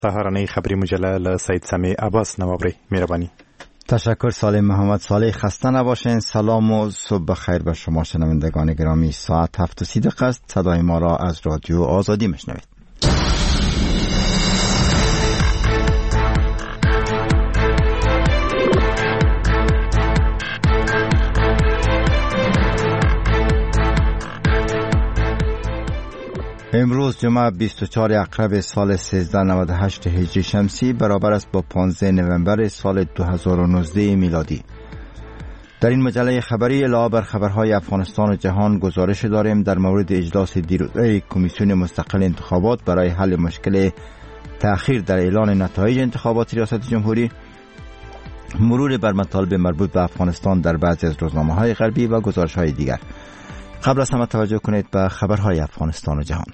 سهارانه خبری مجله سید سمی عباس نوابری مهربانی. تشکر سالم محمد صالح. خسته نباشین. سلام و صبح بخیر به شما شنوندگان گرامی. ساعت 7:30 است. صدای ما را از رادیو آزادی میشنوید. امروز جمعه 24 اکتبر سال 1398 هجری شمسی برابر است با 15 نوامبر سال 2019 میلادی. در این مجله خبری علاوه بر خبرهای افغانستان و جهان گزارش داریم در مورد اجلاس دیروزه کمیسیون مستقل انتخابات برای حل مشکل تأخیر در اعلان نتایج انتخابات ریاست جمهوری، مرور بر مطالب مربوط به افغانستان در بعضی از روزنامه‌های غربی و گزارش‌های دیگر. قبل از همه توجه کنید به خبرهای افغانستان و جهان.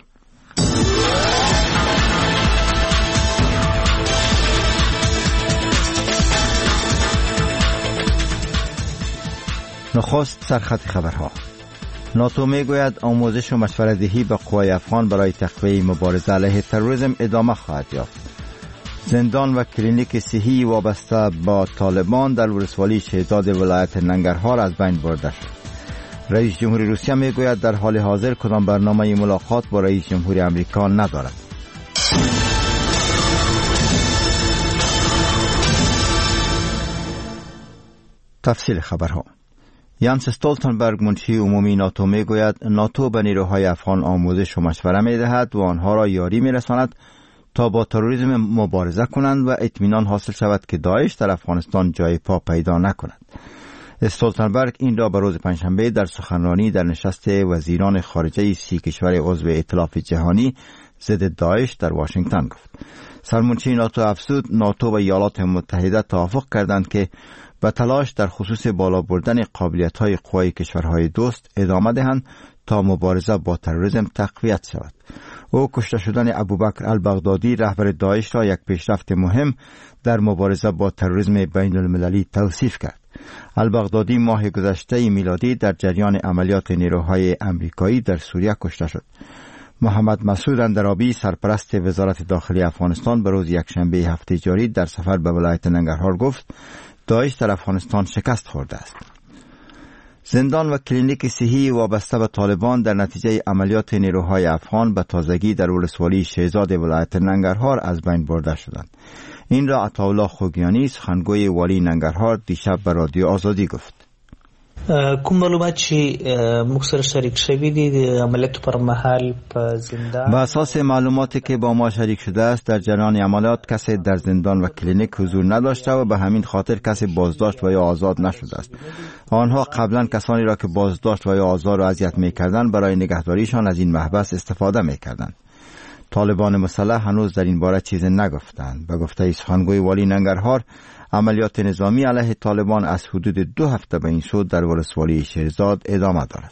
نخست سرخط خبرها. ناتو میگوید آموزش و مشورت‌دهی به قوای افغان برای تقویه مبارزه علیه تروریسم ادامه خواهد یافت. زندان و کلینیک صحی وابسته با طالبان در ولسوالی شهزاد ولایت ننگرهار از بین برده شد. رئیس جمهوری روسیه میگوید در حال حاضر کدام برنامه ملاقات با رئیس جمهوری امریکا ندارد. تفصیل خبرها. یانس استولتنبرگ منشی عمومی ناتو میگوید ناتو به نیروهای افغان آموزش و مشوره میدهد و آنها را یاری میرساند تا با تروریسم مبارزه کنند و اطمینان حاصل شود که داعش در افغانستان جای پا پیدا نکند. استولتنبرگ این را به روز پنجشنبه در سخنرانی در نشست وزیران خارجه 30 کشور عضو ائتلاف جهانی ضد داعش در واشنگتن گفت. سرمنشی ناتو افزود ناتو و ایالات متحده توافق کردند که به تلاش در خصوص بالا بردن قابلیت‌های قوای کشورهای دوست ادامه دهند تا مبارزه با تروریسم تقویت شود. او کشته شدن ابوبکر البغدادی رهبر داعش را یک پیشرفت مهم در مبارزه با تروریسم بین المللی توصیف کرد. البغدادی ماه گذشته میلادی در جریان عملیات نیروهای امریکایی در سوریه کشته شد. محمد مسعود اندرابی سرپرست وزارت داخلی افغانستان به روز یکشنبه هفته جاری در سفر به ولایت ننگرهار گفت داعش در افغانستان شکست خورده است. زندان و کلینیک صحی وابسته به طالبان در نتیجه عملیات نیروهای افغان به تازگی در ولسوالی شهزاد ولایت ننگرهار از بین برده شدند. این را عطاالله خوگیانی سخنگوی والی ننگرهار دیشب به رادیو آزادی گفت. کوم معلومات چې موږ سره شریک شوي دي د عملیاتو پر مهال په زندان. به اساس معلوماتی که با ما شریک شده است در جریان عملیات کسی در زندان و کلینیک حضور نداشته و به همین خاطر کسی بازداشت و یا آزاد نشده است. آنها قبلا کسانی را که بازداشت و یا آزار و اذیت می‌کردند برای نگهداریشان از این محبس استفاده می‌کردند. طالبان مسلح هنوز در این باره چیزی نگفتند. به گفته سخنگوی والی ننگرهار عملیات نظامی علیه طالبان از حدود 2 هفته به این سو در ولسوالی شهرزاد ادامه دارد.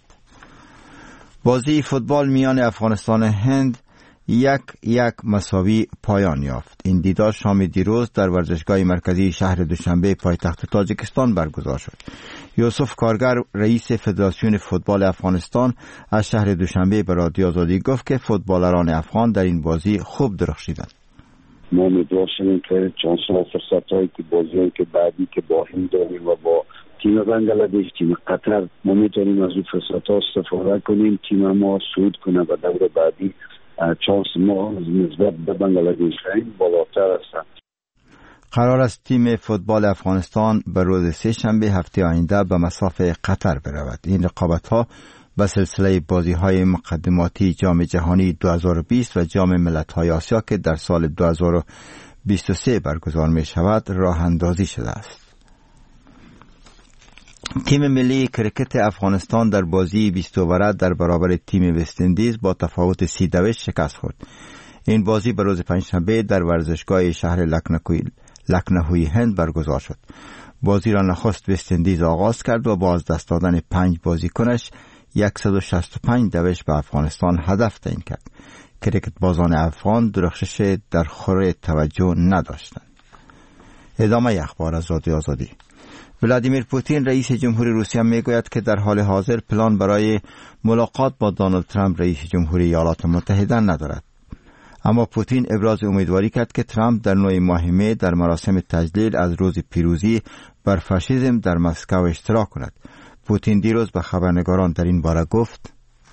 بازی فوتبال میان افغانستان و هند 1-1 مساوی پایان یافت. این دیدار شام دیروز در ورزشگاه مرکزی شهر دوشنبه پایتخت تاجیکستان برگزار شد. یوسف کارگر رئیس فدراسیون فوتبال افغانستان از شهر دوشنبه به رادیو آزادی گفت که فوتبالران افغان در این بازی خوب درخشیدند. ما امیدوار شدیم که چانس‌ها و فرصت‌هایی که بازی‌هایی که بعدی که با هند داریم و با تیم بنگلادش، تیم قطر، ما می‌تونیم از این فرصت‌ها استفاده کنیم، تیم ما صعود کنه و دور بعدی چانس ما نسبت به بنگلادش بالاتر است. قرار است تیم فوتبال افغانستان به روز سه‌شنبه هفته آینده به مصاف قطر برود. این رقابت‌ها به سلسله بازی‌های مقدماتی جام جهانی 2020 و جام ملت‌های آسیا که در سال 2023 برگزار می‌شود راه اندازی شده است. تیم ملی کرکت افغانستان در بازی 20 اوره در برابر تیم وست اندیز با تفاوت 30 شکست خورد. این بازی به روز پنجشنبه در ورزشگاه شهر لکنهوی هند برگزار شد. بازی را نخست وست اندیز آغاز کرد و با از دست دادن 5 بازیکنش 165 دوش به افغانستان هدف تعیین کرد. کرکت بازان افغان درخشش در خور توجه نداشتند. ادامه اخبار از رادیو آزادی. ولادیمیر پوتین رئیس جمهوری روسیه میگوید که در حال حاضر پلان برای ملاقات با دونالد ترامپ رئیس جمهوری ایالات متحده ندارد. اما پوتین ابراز امیدواری کرد که ترامپ در 9 ماه می در مراسم تجلیل از روز پیروزی بر فاشیسم در مسکو اشتراک کند. پوتین دیروز به خبرنگاران در این باره گفت: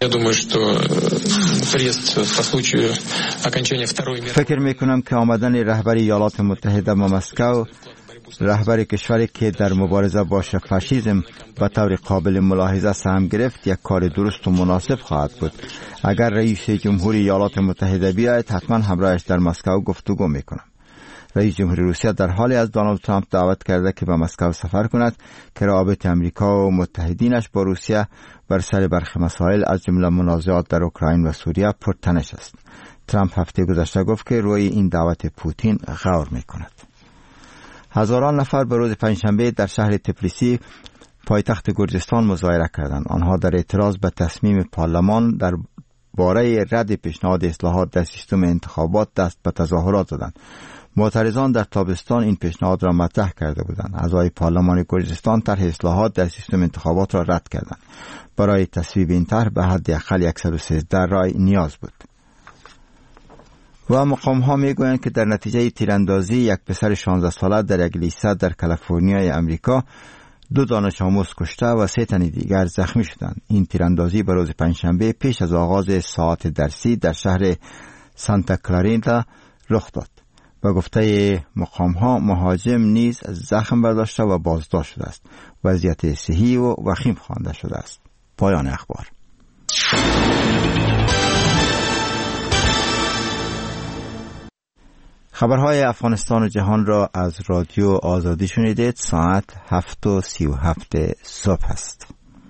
فکر میکنم که آمدن رهبر ایالات متحده به مسکو، رهبر کشوری که در مبارزه با فاشیسم به طور قابل ملاحظه سهم گرفت، یک کار درست و مناسب خواهد بود. اگر رئیس جمهوری ایالات متحده بیاید، حتما همراهش در مسکو گفتگو میکنم. رئیس جمهوری روسیه در حالی از دونالد ترامپ دعوت کرده که به مسکو سفر کند که روابط امریکا و متحدینش با روسیه بر سر برخی مسائل از جمله منازعات در اوکراین و سوریه پرتنش است. ترامپ هفته گذشته گفت که روی این دعوت پوتین غور میکند. هزاران نفر به روز پنجشنبه در شهر تبلیسی پایتخت گرجستان مظاهره کردند. آنها در اعتراض به تصمیم پارلمان در باره رد پیشنهاد اصلاحات در سیستم انتخابات دست به تظاهرات زدند. معترضان در تابستان این پیشنهاد را مطرح کرده بودند. اعضای پارلمان گرجستان طرح اصلاحات در سیستم انتخابات را رد کردند. برای تصویب این طرح به حداقل 113 رای نیاز بود. و مقام‌ها می‌گویند که در نتیجه تیراندازی یک پسر 16 ساله در یک لیسه در کالیفرنیای امریکا 2 دانش آموز کشته و 3 تن دیگر زخمی شدند. این تیراندازی به روز پنجشنبه پیش از آغاز ساعات درسی در شهر سانتا کلاریتا رخ داد. با گفته مقام‌ها مهاجم نیز زخم برداشته و بازداشت شده است. وضعیت صحی و وخیم خوانده شده است. پایان اخبار. خبرهای افغانستان و جهان را از رادیو آزادی شنیدید. ساعت 7:37 صبح است.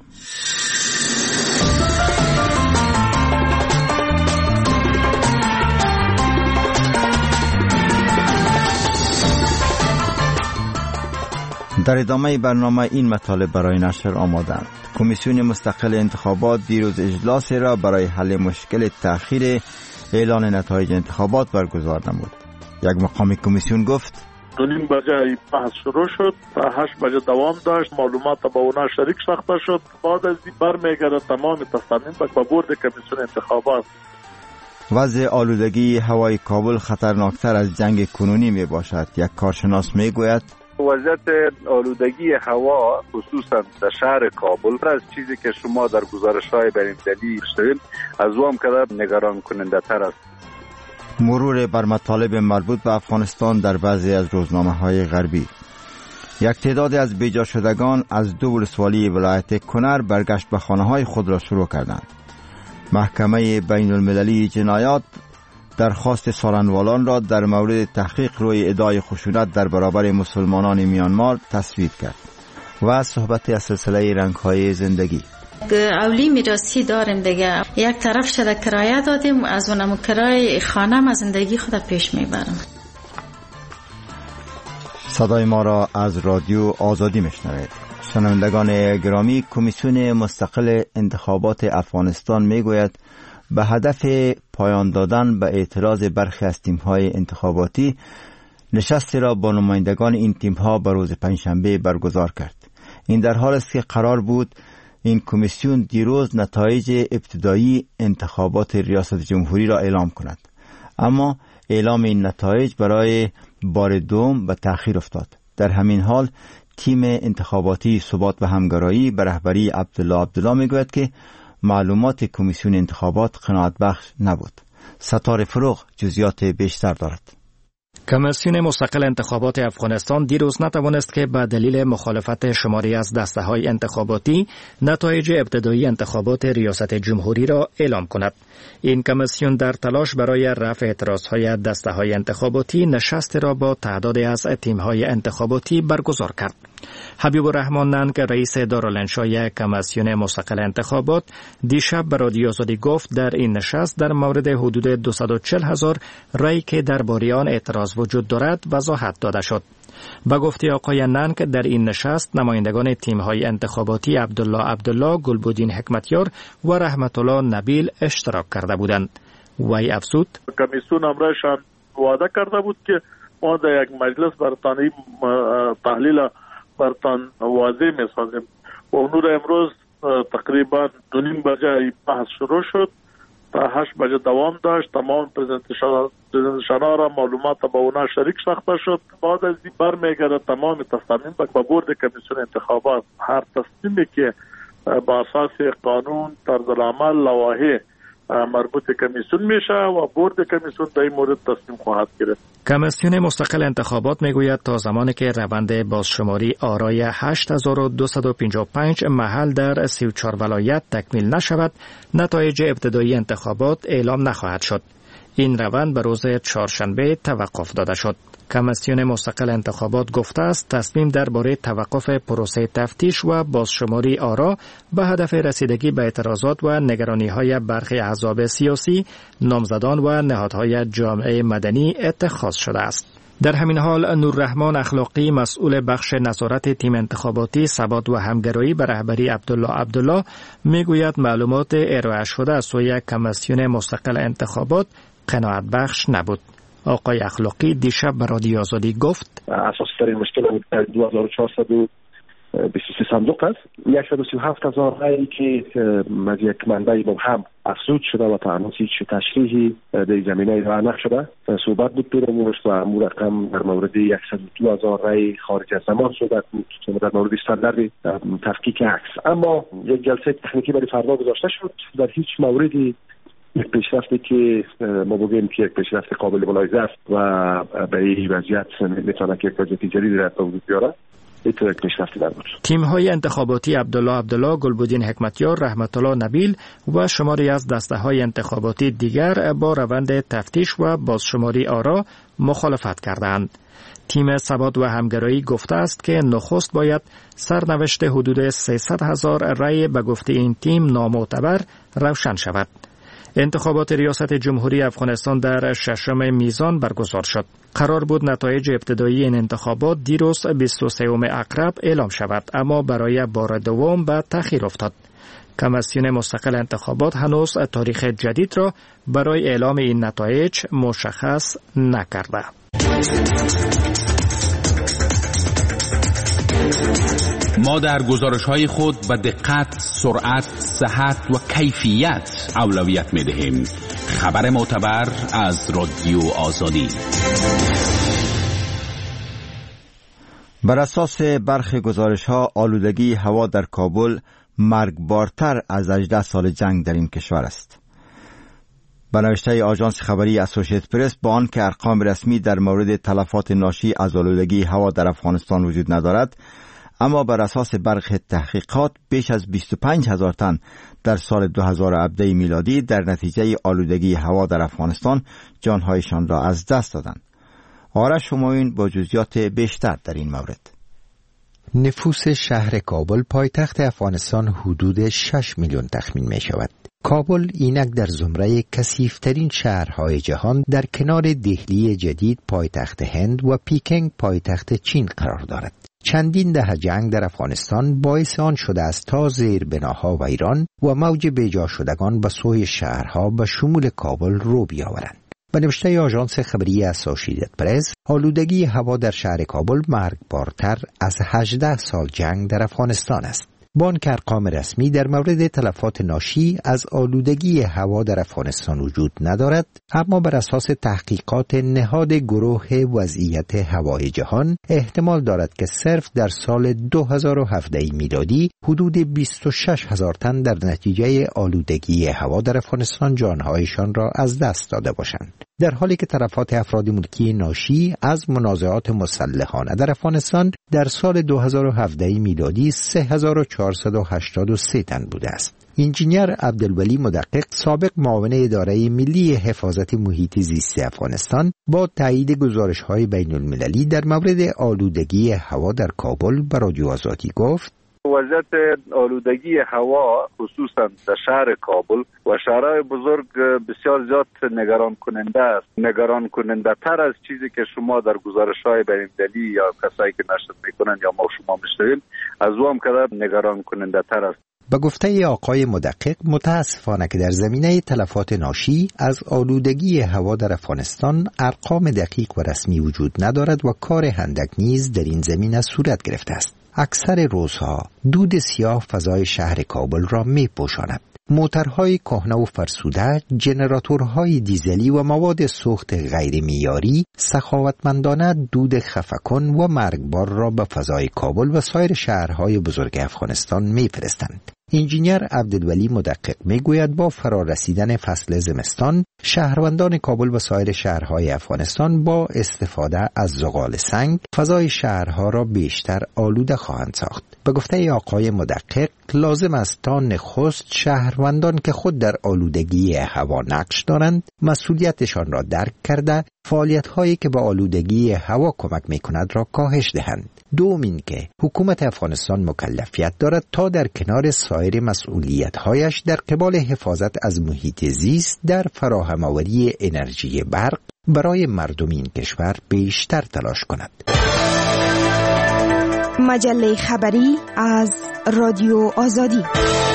در ادامه برنامه این مطالب برای نشر آمادند. کمیسیون مستقل انتخابات دیروز اجلاس را برای حل مشکل تأخیر اعلان نتایج انتخابات برگزار نمود. یک مقام کمیسیون گفت: 2:30 بجه بحث شروع شد تا 8 بجه دوام داشت. معلومات با اونا شریک ساخته شد. بعد از این برمیگرده تمام تصامیم به بورد کمیسیون انتخابات. وضع آلودگی هوای کابل خطرناکتر از جنگ کنونی می باشد. یک کارشناس می گوید وضعیت آلودگی هوا خصوصا در شهر کابل از چیزی که شما در گزارش‌های بر این دلیل شنیدید از وام کدر نگران کننده تر است. مرور بر مطالب مربوط به افغانستان در بعضی از روزنامه‌های غربی. یک تعداد از بیجا شدگان از 2 ولسوالی ولایت کنر برگشت به خانه‌های خود را شروع کردند. محکمه بین المللی جنایات درخواست سارنوالان را در مورد تحقیق روی ادعای خشونت در برابر مسلمانان میانمار تصویب کرد. و صحبت از سلسله رنگ‌های زندگی. اولی میراثی داریم دیگه. یک طرف شده کرایه دادیم، از اونم کرایه خانم از زندگی خود پیش میبرم. صدای ما را از رادیو آزادی میشنوید. شنوندگان گرامی، کمیسیون مستقل انتخابات افغانستان میگوید به هدف پایان دادن به اعتراض برخی از تیم‌های انتخاباتی نشستی را با نمایندگان این تیم‌ها به روز پنجشنبه برگزار کرد. این در حال است که قرار بود این کمیسیون دیروز نتایج ابتدایی انتخابات ریاست جمهوری را اعلام کند، اما اعلام این نتایج برای بار دوم به تأخیر افتاد. در همین حال تیم انتخاباتی ثبات و همگرایی به رهبری عبدالله میگوید که معلومات کمیسیون انتخابات قناعت بخش نبود. ستاره فروغ جزئیات بیشتر دارد. کمیسیون مستقل انتخابات افغانستان دیروز نتوانست که به دلیل مخالفت شماری از دسته‌های انتخاباتی نتایج ابتدایی انتخابات ریاست جمهوری را اعلام کند. این کمیسیون در تلاش برای رفع اعتراضهای دسته‌های انتخاباتی نشست را با تعدادی از تیم‌های انتخاباتی برگزار کرد. حبیب الرحمن ننگ رئیس دارالانشای کمیسیون مستقل انتخابات دیشب به رادیو آزادی گفت در این نشست در مورد حدود 240,000 رای که درباره آن اعتراض وجود دارد وضاحت داده شد. با گفته آقای ننگ در این نشست نمایندگان تیم‌های انتخاباتی عبدالله، گلبودین حکمتیار و رحمت الله نبیل اشتراک کرده بودند. وی افزود کمیسیون امرشان وعده کرده بود که ما در یک مجلس برتانی تحلیل برتان واضح می‌سازیم و اونور امروز تقریبا 2:30 بجه بحث شروع شد تا 8 بجه دوام داشت. تمام پرزنتشن‌ها را معلومات با اونا شریک ساخته شد. بعد از این برمیگرده تمام تصامیم با بورد کمیسیون انتخابات. هر تصمیمی که با اساس قانون، طرز العمل، لوایح مربوط کمیسیون میشه و بورد کمیسیون در این مورد تصمیم خواهد گرفت. کمیسیون مستقل انتخابات میگوید تا زمانی که روند بازشماری آرای 8255 محل در 34 ولایت تکمیل نشود، نتایج ابتدایی انتخابات اعلام نخواهد شد. این روند به روز چهارشنبه توقف داده شد. کمیسیون مستقل انتخابات گفته است تصمیم درباره توقف پروسه تفتیش و بازشماری آرا به هدف رسیدگی به اعتراضات و نگرانی‌های برخی احزاب سیاسی، نامزدان و نهادهای جامعه مدنی اتخاذ شده است. در همین حال نوررحمان اخلاقی مسئول بخش نظارت تیم انتخاباتی ثبات و همگرایی به رهبری عبدالله میگوید معلومات ارائه شده از سوی کمیسیون مستقل انتخابات قناعت بخش نبود. آقای اخلاقی دیشب به رادیو آزادی گفت اساس ترین مشکل 2423 صندوق است. 137,000 رای که از یک منبع مبهم افزود شده و تعناس هیچ تشریحی در زمینه ارائه نشده. صحبت بود در امورش و امور رقم در مورد 102,000 رای خارج از زمان صحبت بود در مورد استاندارد تفکیک عکس. اما یک جلسه تکنیکی برای فردا گذاشته شد. در هیچ موردی یک پیشرفتی که ما بگیم که یک پیشرفت قابل ملاحظه است و به این وضعیت میتونه که یک وضعیت جدیدی را به وجود بیاره، اینطور یک پیشرفتی نبود. تیم‌های انتخاباتی عبدالله، گلبدین حکمتیار، رحمت الله نبیل و شماری از دسته‌های انتخاباتی دیگر با روند تفتیش و بازشماری آرا مخالفت کردند. تیم ثبات و همگرایی گفته است که نخست باید سرنوشت حدود 300,000 رای به گفته این تیم نامعتبر روشن شود. انتخابات ریاست جمهوری افغانستان در 6 میزان برگزار شد. قرار بود نتایج ابتدایی این انتخابات دیروز 23 اکتبر اعلام شود، اما برای بار دوم به تأخیر افتاد. کمیسیون مستقل انتخابات هنوز تاریخ جدید را برای اعلام این نتایج مشخص نکرده. ما در گزارش‌های خود به دقت، سرعت، صحت و کیفیت اولویت می‌دهیم. خبر معتبر از رادیو آزادی. بر اساس برخی گزارش‌ها آلودگی هوا در کابل مرگبارتر از 18 سال جنگ در این کشور است. به نوشته آژانس خبری اسوسییتد پرس، با آنکه ارقام رسمی در مورد تلفات ناشی از آلودگی هوا در افغانستان وجود ندارد، اما بر اساس برخی تحقیقات بیش از 25,000 تن در سال 2017 میلادی در نتیجه آلودگی هوا در افغانستان جانهایشان را از دست دادند. آرش همایون با جزئیات بیشتر در این مورد. نفوس شهر کابل پایتخت افغانستان حدود 6 میلیون تخمین می شود. کابل اینک در زمره کثیف‌ترین شهرهای جهان در کنار دهلی جدید پایتخت هند و پیکنگ پایتخت چین قرار دارد. چندین دهه جنگ در افغانستان باعث آن شده است تا زیربناها ویران و موج بیجا شدگان به سوی شهرها به شمول کابل رو بیاورند. به نوشته آژانس خبری اسوسییتد پرس، آلودگی هوا در شهر کابل مرگبارتر از 18 سال جنگ در افغانستان است. با آنکه ارقام رسمی در مورد تلفات ناشی از آلودگی هوا در افغانستان وجود ندارد، اما بر اساس تحقیقات نهاد گروه وضعیت هوای جهان احتمال دارد که صرف در سال 2017 میلادی حدود 26,000 تن در نتیجه آلودگی هوا در افغانستان جانهایشان را از دست داده باشند، در حالی که تلفات افراد ملکی ناشی از منازعات مسلحانه در افغانستان در سال 2017 میلادی 3,483 تن بوده است. انجینیر عبدالولی مدقق، سابق معاون اداره ملی حفاظت محیط زیست افغانستان، با تایید گزارش‌های بین‌المللی در مورد آلودگی هوا در کابل به رادیو آزادی گفت: وضعیت آلودگی هوا خصوصا در شهر کابل و شهرهای بزرگ بسیار زیاد نگران کننده است. نگران کننده تر از چیزی که شما در گزارش‌های بین‌المللی یا کسایی که نشر میکنن یا ما شما میشنویم از او هم کدام نگران کننده تر است. به گفته آقای مدقق، متاسفانه که در زمینه تلفات ناشی از آلودگی هوا در افغانستان ارقام دقیق و رسمی وجود ندارد و کار هندک نیز در این زمینه صورت گرفته است. اکثر روزها دود سیاه فضای شهر کابل را می پوشاند. موترهای کهنه و فرسوده، جنراتورهای دیزلی و مواد سوخت غیر معیاری سخاوتمندانه دود خفکن و مرگبار را به فضای کابل و سایر شهرهای بزرگ افغانستان می‌فرستند. انجینیر عبدالولی مدقق میگوید با فرا رسیدن فصل زمستان شهروندان کابل و سایر شهرهای افغانستان با استفاده از زغال سنگ فضای شهرها را بیشتر آلوده خواهند ساخت. به گفته آقای مدقق لازم است تا نخست شهروندان که خود در آلودگی هوا نقش دارند مسئولیتشان را درک کرده فعالیت‌هایی که به آلودگی هوا کمک می‌کند را کاهش دهند. دوم که حکومت افغانستان مکلفیت دارد تا در کنار سایر مسئولیت‌هایش در قبال حفاظت از محیط زیست در فراهم‌آوری انرژی برق برای مردم این کشور بیشتر تلاش کند. مجله خبری از رادیو آزادی.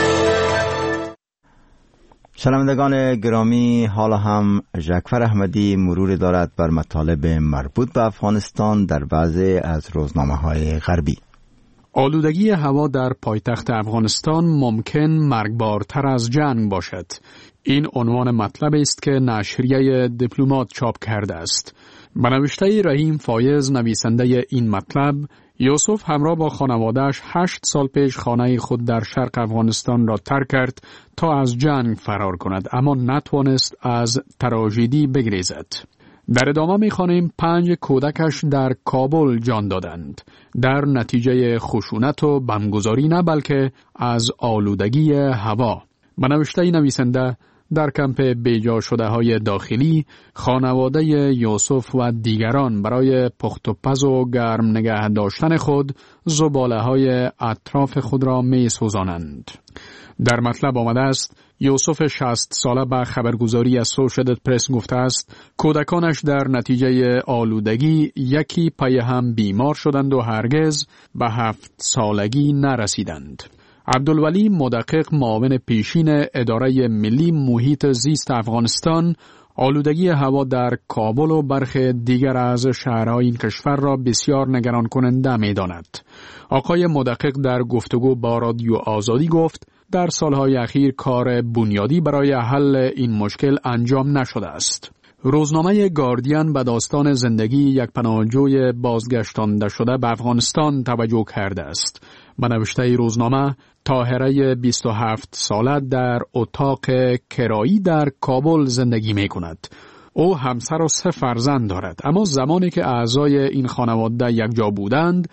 شنوندگان گرامی، حالا هم ژکفر احمدی مرور دارد بر مطالب مربوط به افغانستان در بعضی از روزنامه‌های غربی. آلودگی هوا در پایتخت افغانستان ممکن مرگبارتر از جنگ باشد. این عنوان مطلب است که نشریه دیپلمات چاپ کرده است. به نوشته رحیم فایز نویسنده این مطلب، یوسف همراه با خانواده‌اش 8 سال پیش خانه خود در شرق افغانستان را ترک کرد تا از جنگ فرار کند، اما نتوانست از تراژدی بگریزد. در ادامه می‌خوانیم 5 کودکش در کابل جان دادند در نتیجه خشونت و بمبگذاری، نه بلکه از آلودگی هوا. به نوشته نویسنده، در کمپ بیجا شده های داخلی خانواده یوسف و دیگران برای پخت و پز و گرم نگه داشتن خود زباله های اطراف خود را می سوزانند. در مطلب آمده است یوسف 60 ساله به خبرگزاری اسوشییتد پرس گفته است کودکانش در نتیجه آلودگی یکی پی هم بیمار شدند و هرگز به 7 سالگی نرسیدند. عبدالولی مدقق معاون پیشین اداره ملی محیط زیست افغانستان آلودگی هوا در کابل و برخی دیگر از شهرهای این کشور را بسیار نگران کننده می داند. آقای مدقق در گفتگو با رادیو آزادی گفت در سالهای اخیر کار بنیادی برای حل این مشکل انجام نشده است. روزنامه گاردین به داستان زندگی یک پناهجوی بازگشتانده شده به افغانستان توجه کرده است. به نوشته روزنامه، طاهره 27 ساله در اتاق کرایی در کابل زندگی می کند. او همسر و 3 فرزند دارد، اما زمانی که اعضای این خانواده یک جا بودند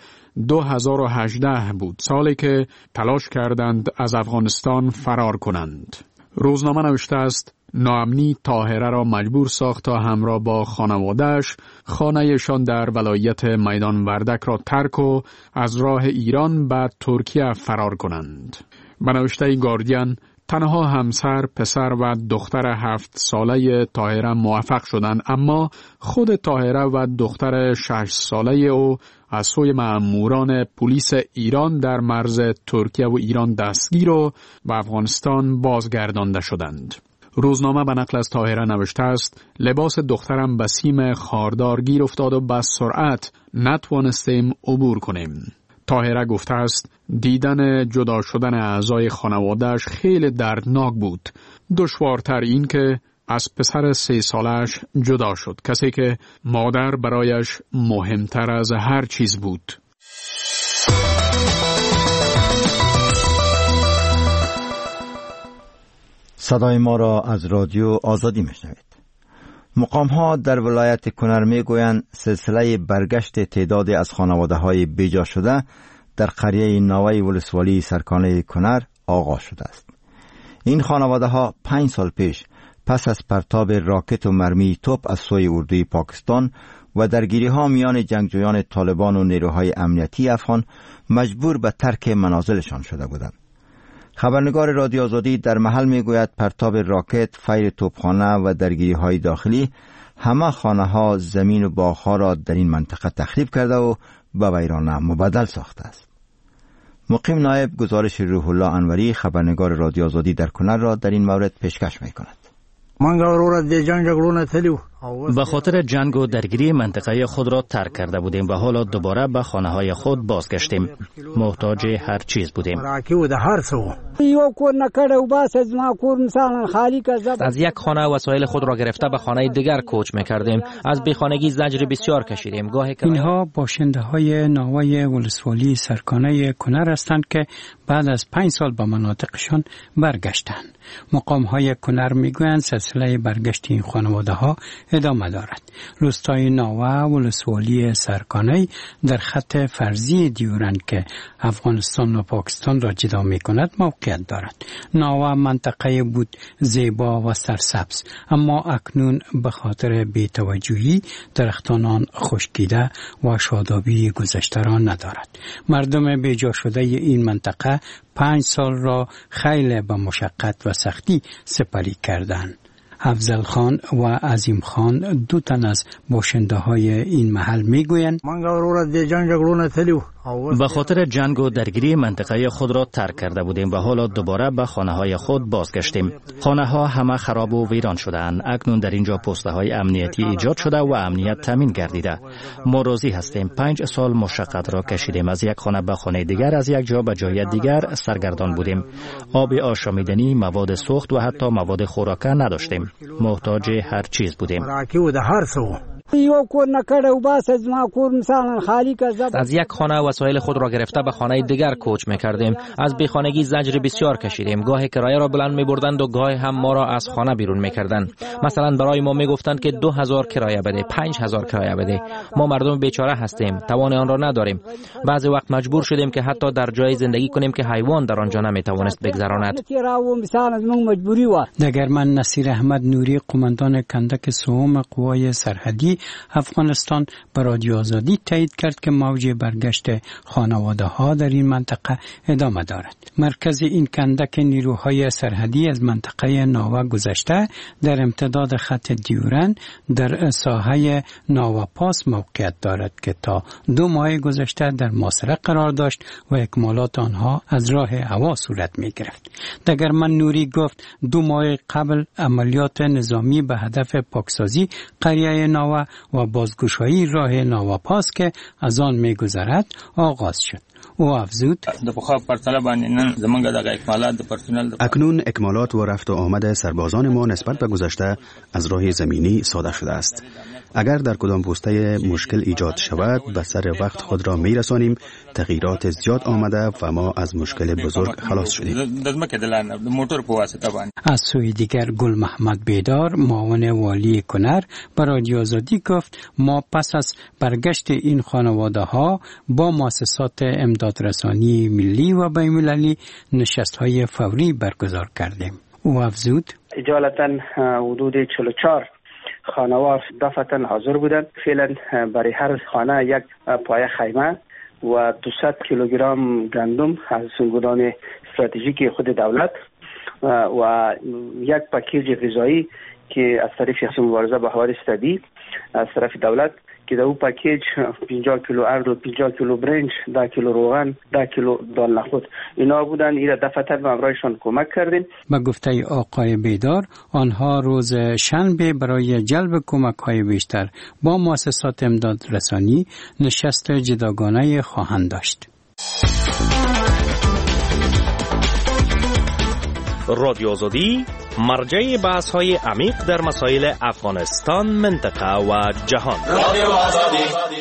2018 بود، سالی که تلاش کردند از افغانستان فرار کنند. روزنامه نوشته است ناامنی طاهره را مجبور ساخت تا همراه با خانواده‌اش خانه‌شان در ولایت میدان وردک را ترک و از راه ایران به ترکیه فرار کنند. به نوشته گاردین، تنها همسر، پسر و دختر 7 ساله طاهره موفق شدند، اما خود طاهره و دختر 6 ساله او از سوی مأموران پلیس ایران در مرز ترکیه و ایران دستگیر و به افغانستان بازگردانده شدند. روزنامه به نقل از طاهره نوشته است لباس دخترم به سیم خاردار گیر افتاد و به سرعت نتوانستیم عبور کنیم. طاهره گفته است دیدن جدا شدن اعضای خانواده‌اش خیلی دردناک بود. دشوارتر این که از پسر 3 سالش جدا شد، کسی که مادر برایش مهمتر از هر چیز بود. صدای ما را از رادیو آزادی میشنوید. مقام‌ها در ولایت کنر میگویند سلسله برگشت تعدادی از خانواده‌های بیجا شده در قریه ناوی ولسوالی سرکانه کنر آغاز شده است. این خانواده‌ها 5 سال پیش پس از پرتاب راکت و مرمی توپ از سوی اردوی پاکستان و درگیری‌ها میان جنگجویان طالبان و نیروهای امنیتی افغان مجبور به ترک منازلشان شده بودند. خبرنگار رادیو آزادی در محل میگوید پرتاب راکت، فیر توپخانه و درگیری‌های داخلی همه خانه‌ها، زمین و باغ‌ها را در این منطقه تخریب کرده و به ویرانه مبدل ساخته است. مقیم نایب گزارش روح الله انوری خبرنگار رادیو آزادی در کنر را در این مورد پیشکش می‌کند. منګه ورور د جنگ جګړو نه تلیو به خاطر جنگ و درگیری منطقه خود را ترک کرده بودیم و حالا دوباره به خانه های خود بازگشتیم. محتاج هر چیز بودیم. از یک خانه وسایل خود را گرفته به خانه دیگر کوچ می‌کردیم. از بیخانگی زجر بسیار کشیدیم. اینها باشنده‌های ناوه ولسوالی سرکانه کنر هستند که بعد از 5 سال به مناطقشان برگشتند. مقام‌های کنر میگویند سلسله برگشت این خانواده‌ها ادامه دارد. روستای ناوه ولسوالی سرکانه در خط فرضی دیورند که افغانستان و پاکستان را جدا می‌کند موقعیت دارد. ناوه منطقه بود زیبا و سرسبز، اما اکنون به خاطر بی‌توجهی درختان آن خشکیده و شادابی گذشته را ندارد. مردم بیجا شده این منطقه 5 سال را خیلی به مشقت و سختی سپری کردند. افضل خان و عظیم خان 2 تن از باشنده های این محل میگویند به خاطر جنگ و درگیری منطقه خود را ترک کرده بودیم و حالا دوباره به خانه های خود بازگشتیم. خانه ها همه خراب و ویران شده‌اند. اکنون در اینجا پسته های امنیتی ایجاد شده و امنیت تامین گردیده. ما راضی هستیم. 5 سال مشقت را کشیدیم. از یک خانه به خانه دیگر، از یک جا به جای دیگر سرگردان بودیم. آب آشامیدنی، مواد سوخت و حتی مواد خوراکه نداشتیم. محتاج هر چیز بودیم. از یک خانه وسایل خود را گرفته به خانه دیگر کوچ می‌کردیم. از بیخانگی زجر بسیار کشیدیم. گاهی کرایه را بلند می‌بردند و گاهی هم ما را از خانه بیرون می‌کردند. مثلا برای ما می‌گفتند که 2000 کرایه بده، 5000 کرایه بده. ما مردم بیچاره هستیم، توان آن را نداریم. بعضی وقت مجبور شدیم که حتی در جای زندگی کنیم که حیوان در آنجا نمی‌توانست بگذراند. دگرمن نصیر احمد نوری، قماندان کندک سوم قوای سرحدی افغانستان، به رادیو آزادی تایید کرد که موج برگشت خانواده ها در این منطقه ادامه دارد. مرکز این کندک نیروهای سرحدی از منطقه ناوه گذشته در امتداد خط دیورند در ساحه ناوه پاس موقعیت دارد که تا 2 ماه گذشته در محاصره قرار داشت و اکمالات آنها از راه هوا صورت می گرفت. دگرمن نوری گفت 2 ماه قبل عملیات نظامی به هدف پاکسازی قریه ناوه و بازگشایی راه ناوه پاس که از آن می گذرد آغاز شد. او افزود اکنون اکمالات و رفت و آمد سربازان ما نسبت به گذشته از راه زمینی ساده شده است. اگر در کدام پوسته مشکل ایجاد شود به سر وقت خود را می رسانیم. تغییرات زیاد آمده و ما از مشکل بزرگ خلاص شدیم. از سوی دیگر گل محمد بیدار، معاون والی کنر، به رادیو آزادی گفت ما پس از برگشت این خانواده ها با مؤسسات امدادرسانی ملی و بین‌المللی نشست‌های فوری برگزار کردیم. او افزود اجالتا حدود 44 خانوار دفعتا حاضر بودند. فعلا برای هر خانه یک پایه خیمه و 200 کیلوگرم گندم از گودام استراتژیک خود دولت و یک پاکیج غذایی که از طرف مبارزه با حوادث طبیعی از طرف دولت که در او پاکیج 50 کیلو ارد و 50 کیلو برنج، 10 کیلو روغن، 10 کیلو دال نخود اینا بودن. اینا دفعتر به همراهشان کمک کردیم. با گفته آقای بیدار، آنها روز شنبه برای جلب کمک‌های بیشتر با مؤسسات امداد رسانی نشست جداگانه خواهند داشت. رادیو آزادی مرجع بحث‌های عمیق در مسائل افغانستان، منطقه و جهان. رادیو آزادی.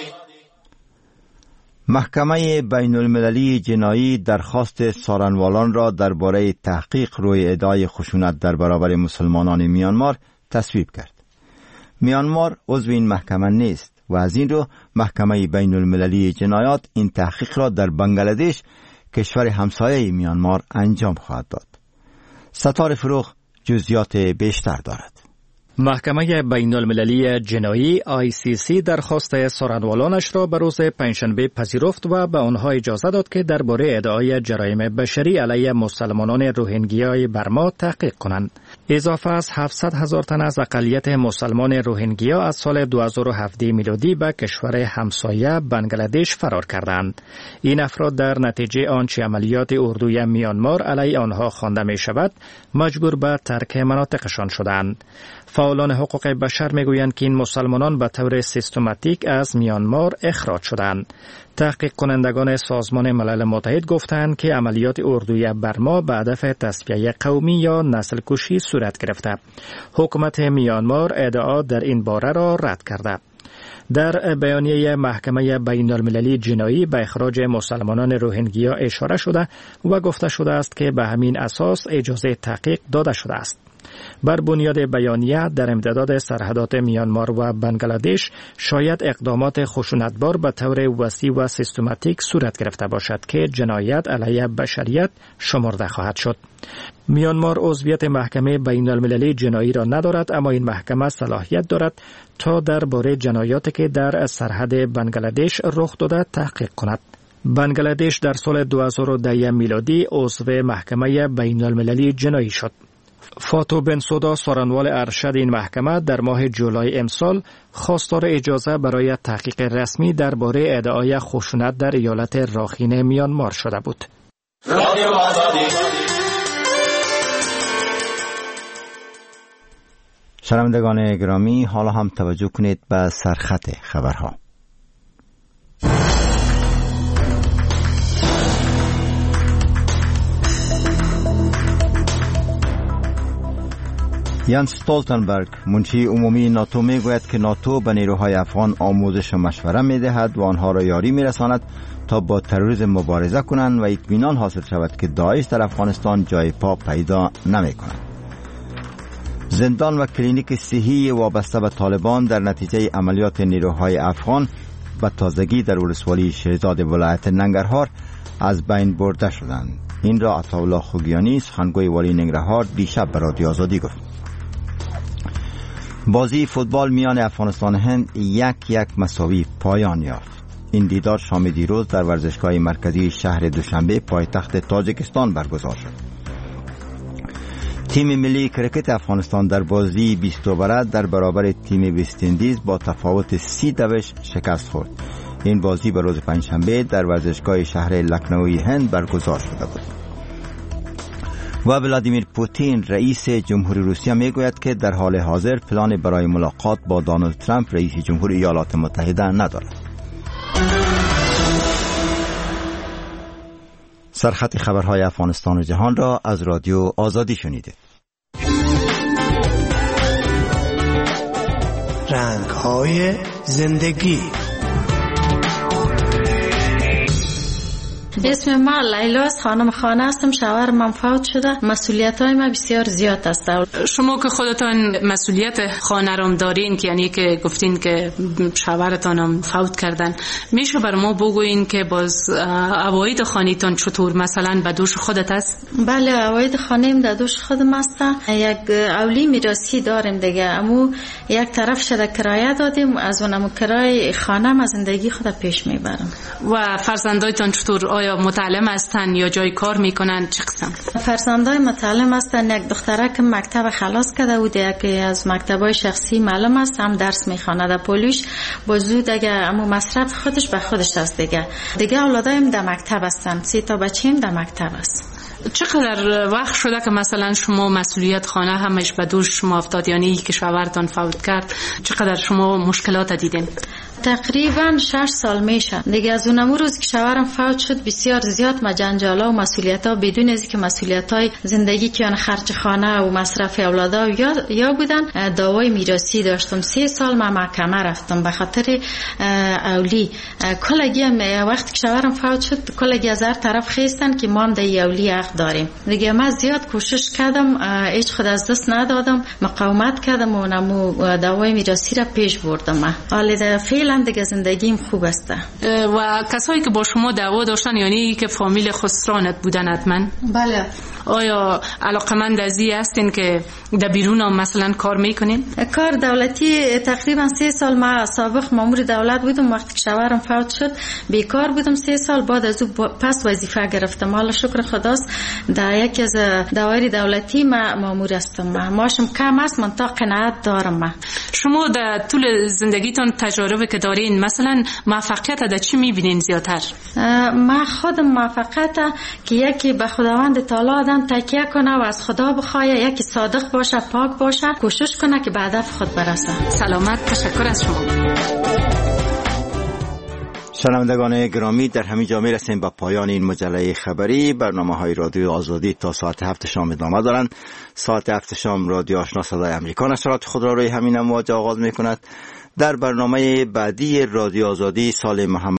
محکمه بین المللی جنایی درخواست سارنوالان را درباره تحقیق روی ادعای خشونت در برابر مسلمانان میانمار تصویب کرد. میانمار عضو این محکمه نیست و از این رو محکمه بین المللی جنایات این تحقیق را در بنگلادش، کشور همسایه میانمار، انجام خواهد داد. ستار فروغ جزئیات بیشتر دارد. محکمه بین المللی جنایی ICC درخواست سارنوالانش را به روز پنجشنبه پذیرفت و به آنها اجازه داد که درباره ادعای جرایم بشری علیه مسلمانان روهینگیای برما تحقیق کنند. اضافه از 700,000 تن از اقلیت مسلمان روهینگیا از سال 2017 میلادی به کشور همسایه بنگلادش فرار کردند. این افراد در نتیجه آنچه عملیات اردوی میانمار علیه آنها خوانده می شود مجبور به ترک مناطقشان شدند. فعالان حقوق بشر می گویند که این مسلمانان به طور سیستماتیک از میانمار اخراج شدند. تحقیق کنندگان سازمان ملل متحد گفتند که عملیات اردوی برما به هدف تصفیه قومی یا نسل کشی صورت گرفته. حکومت میانمار ادعا در این باره را رد کرده. در بیانیه محکمه بین المللی جنایی به اخراج مسلمانان روهینگیا اشاره شده و گفته شده است که به همین اساس اجازه تحقیق داده شده است. بر بنیاد بیانیه در امتداد سرحدات میانمار و بنگلادش شاید اقدامات خشونتبار به طور وسیع و سیستماتیک صورت گرفته باشد که جنایت علیه بشریت شمرده خواهد شد. میانمار عضویت محکمه بین المللی جنایی را ندارد، اما این محکمه صلاحیت دارد تا درباره جنایاتی که در سرحد بنگلادش رخ داده تحقیق کند. بنگلادش در سال 2010 میلادی عضو محکمه بین المللی جنایی شد. فاتو بنسودا سخنگوی ارشد این محکمه در ماه جولای امسال خواستار اجازه برای تحقیق رسمی درباره ادعای خشونت در ایالت راخین میانمار شده بود. رادیو آزادی. شنوندگان گرامی، حالا هم توجه کنید به سرخط خبرها. یانس استولتنبرگ منشی عمومی ناتو می گوید که ناتو به نیروهای افغان آموزش و مشوره می دهد و آنها را یاری می رساند تا با تروریسم مبارزه کنند و اطمینان حاصل شود که داعش در افغانستان جای پا پیدا نمی کند. زندان و کلینیک صحی وابسته به طالبان در نتیجه عملیات نیروهای افغان به تازگی در ولسوالی شهزاد ولایت ننگرهار از بین برده شدند. این را عطاالله خوگیانی سخنگوی والی ننگرهار دیشب به رادیو آزادی گفت. بازی فوتبال میان افغانستان و هند 1-1 مساوی پایان یافت. این دیدار شام دیروز در ورزشگاه مرکزی شهر دوشنبه پایتخت تاجیکستان برگزار شد. تیم ملی کرکت افغانستان در بازی 20 اووره در برابر تیم وست اندیز با تفاوت 30 شکست خورد. این بازی به روز پنجشنبه در ورزشگاه شهر لکنوی هند برگزار شده بود. و ولادیمیر پوتین رئیس جمهوری روسیه میگوید که در حال حاضر پلان برای ملاقات با دونالد ترامپ رئیس جمهوری ایالات متحده ندارد. سرخط خبرهای افغانستان و جهان را از رادیو آزادی شنیدید. رنگ‌های زندگی. اسم ما لیلاست، خانم خانه هستم، شوهرم من فوت شده، مسئولیت‌های ما بسیار زیاد است. شما که خودتان مسئولیت خانه را دارین، که یعنی که گفتین که شوهرتان هم فوت کردن، میشه بر ما بگوین که باز عواید خانه‌تان چطور مثلا به دوش خودت است؟ بله، عواید خانه‌ام در دوش خودم است. یک اولی میراثی داریم دیگه، اما یک طرف شده کرایه دادیم، از اونم کرایه خانه‌ام از زندگی خود پیش میبرم. و فرزندایتان چطور؟ آیا متعلم هستن یا جای کار میکنن؟ چه قسم؟ فرزندای متعلم هستن. یک دختره که مکتب خلاص کرده بود، یکی از مکتبای شخصی معلم است، هم درس میخواند در پولیش. با زود دیگه اما مصرف خودش به خودش است دیگه اولادایم در مکتب هستن، 3 تا بچه‌ام در مکتب است. چقدر وقت شده که مثلا شما مسئولیت خانه همش به دوش شما افتاد، یعنی که شوهرتان فوت کرد؟ چقدر شما مشکلات دیدین؟ تقریبا 6 سال میشه دیگه. از اون روز که شوهرم فوت شد بسیار زیاد ما جنجالا و مسئولیت‌ها بدون از اینکه مسئولیت‌های زندگی که آن خرج خانه و مصرف اولادا یا بودن، دعوای میراثی داشتم. 3 سال ما محکمه رفتم به خاطر اولی. کلگی هم وقتی که شوهرم فوت شد کلگی از هر طرف خیستن که ما هم در اولی حق داریم دیگه. من زیاد کوشش کردم، هیچ خود از دست ندادم، مقاومت کردم و نمو دعوای میراثی را پیش بردم. حالا فعلا فعلا دیگه زندگیم خوب است. و کسایی که با شما دعوا داشتن یعنی که فامیل خسرانت بودن حتما؟ بله. آیا علاقمند ازی هستین که در بیرون هم مثلا کار میکنین؟ کار دولتی تقریبا 3 سال ما سابق مامور دولت بودم. وقتی که شوهرم فوت شد بیکار بودم 3 سال. بعد از او پس وظیفه گرفتم. حالا شکر خداست در یکی از دوایر دولتی ما مامور هستم. ماشم کم است من تا قناعت دارم. شما در طول زندگیتون تجاربی که دارین مثلا موفقیت در چی میبینین زیادتر؟ ما خودم موفقیت که یکی به خداوند تعالی آدم تکیه کنه و از خدا بخواه، یکی صادق باشه، پاک باشه، کوشش کنه که به هدف خود برسه. سلامت. تشکر از شما. شنوندگان گرامی، در همین جا میرسیم به پایان این مجله خبری. برنامه‌های رادیو آزادی تا ساعت 7 شام ادامه دارند. ساعت 7 شام رادیو آشنا صدای امریکا نشرات خود را روی همین امواج آغاز می‌کند. در برنامه بعدی رادیو آزادی سال محمد